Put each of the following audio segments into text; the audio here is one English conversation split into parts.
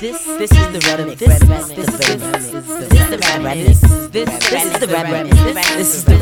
This is the remix. This is the remix. This is the remix. This is the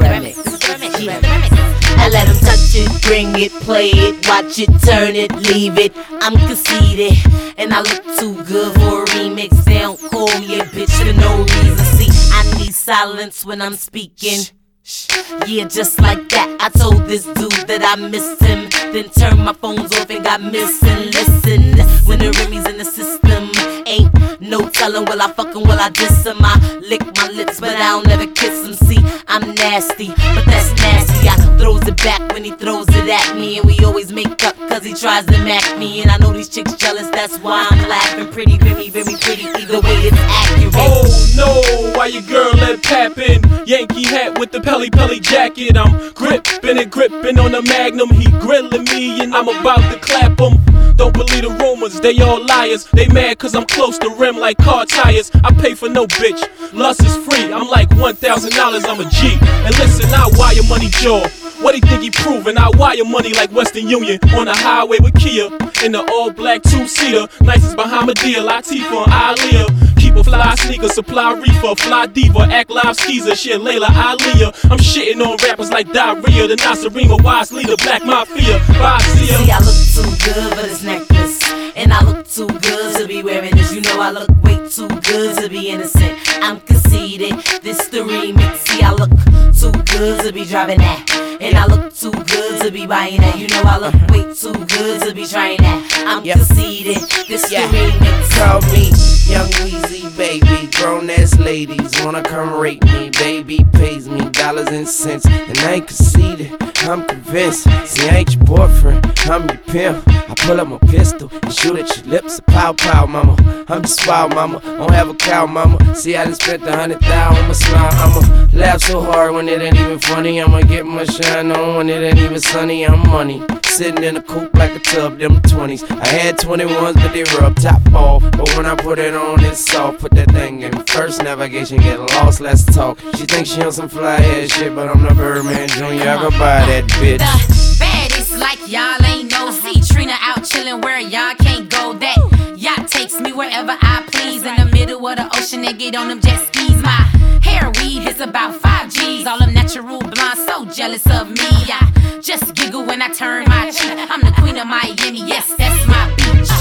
remix. I let them touch it, bring it, play it, watch it, turn it, leave it. I'm conceited, and I look too good for a remix. They don't call me a bitch for no reason. See, I need silence when I'm speaking. Yeah, just like that. I told this dude that I missed him, then turned my phones off and got missing. Listen, when the Remy's in the system, ain't no telling will I fuck him, will I diss him. I lick my lips, but I don't ever kiss him. See, I'm nasty, but that's nasty. I throws it back when he throws it at me, and we always make up cause he tries to mac me. And I know these chicks jealous, that's why I'm laughing. Pretty, very, very pretty, either way it's accurate. Oh no, why your girl let Pap in? Yankee hat with the Pelly jacket. I'm gripping on the Magnum. He grilling me and I'm about to clap him. Don't believe the rumors, they all liars. They mad cause I'm close to rim like car tires. I pay for no bitch, lust is free. I'm like $1,000, I'm a G. And listen, I wire money jaw. What he think he proving? I wire money like Western Union on the highway with Kia in the all black two-seater. Nicest Bahamadia, Latifah and Aaliyah. Keep a fly sneaker, supply reefer, fly diva, act live skeezer, shit Layla Aliyah. I'm shitting on rappers like Diarrhea, the Nasarima, Wise Leader, Black Mafia, Bazia. See, I look too good for this necklace, and I look too good to be wearing this. You know I look way too good to be innocent. I'm conceited, this the remix. See, I look too good to be driving that, and I look too good to be buying that. You know I look way too good to be trying that. I'm conceited, this the remix. Call me Young Weezy, baby. Grown ass ladies wanna come rape me. Baby pays me dollars and cents, and I ain't conceited, I'm convinced. See, I ain't your boyfriend, I'm your pimp. I pull up my pistol and shoot at your lips. Pow pow, mama. I'm just wild, mama. Don't have a cow, mama. See, I done spent 100,000 on my smile. I'ma laugh so hard when it ain't even funny. I'ma get my shine on when it ain't even sunny. I'm money, sitting in a coupe like a tub, them 20s. I had 21s, but they were up top off. But when I put it on, it's soft. Put that thing in first navigation, get lost, let's talk. She thinks she on some fly ass shit, but I'm the Birdman Jr. I can buy that bitch. The baddest like y'all ain't no. See Trina out chillin' where y'all can't go. That yacht takes me wherever I please. In the middle of the ocean, they get on them jet skis. My hair weed is about 5 G's. All them natural blondes so jealous of me. I just giggle when I turn my cheek. I'm the queen of Miami, yes, that's my beach.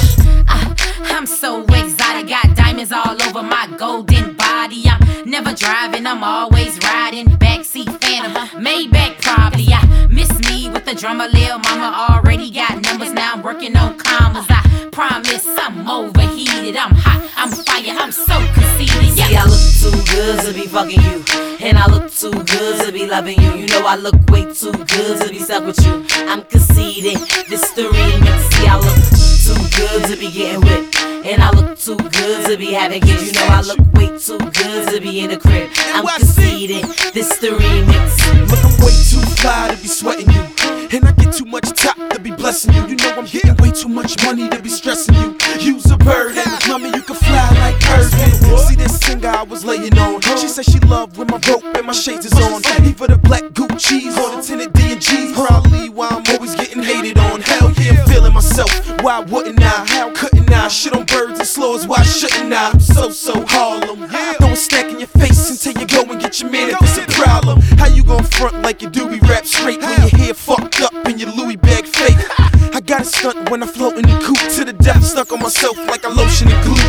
I'm so exotic, got diamonds all over my golden body. I'm never driving, I'm always riding. Backseat phantom, Maybach probably. I miss me with the drummer, lil' mama already got numbers. Now I'm working on commas. I promise I'm overheated, I'm hot, I'm fire, I'm so conceited. See, I look too good to be fucking you, and I look too good to be loving you. You know I look way too good to be stuck with you. I'm conceited, this the remix. See, I look too good to be getting whipped, and I look too good to be having kids. You know I look way too good to be in the crib. I'm conceited, this the remix. Look, I'm way too fly to be sweating you, and I get too much top to be blessing you. You know I'm getting way too much money to be stressing you. Use a bird and mommy, you can fly like birds. See this singer I was laying on, she said she loved when my rope and my shades is on. Even the black Gucci's or the tinted D&G's. Probably why I'm always getting hated on. Hell yeah, I'm feeling myself. Why wouldn't I? How couldn't I? Shit on birds and slows, why shouldn't I? I'm so Harlem. Throw a stack in your face until you go and get your man if it's a problem. How you gon' front like you do be rap straight when your hair fucked up and your Louis bag fake? I got a stunt when I float in the coupe to the death, stuck on myself like a lotion and glue.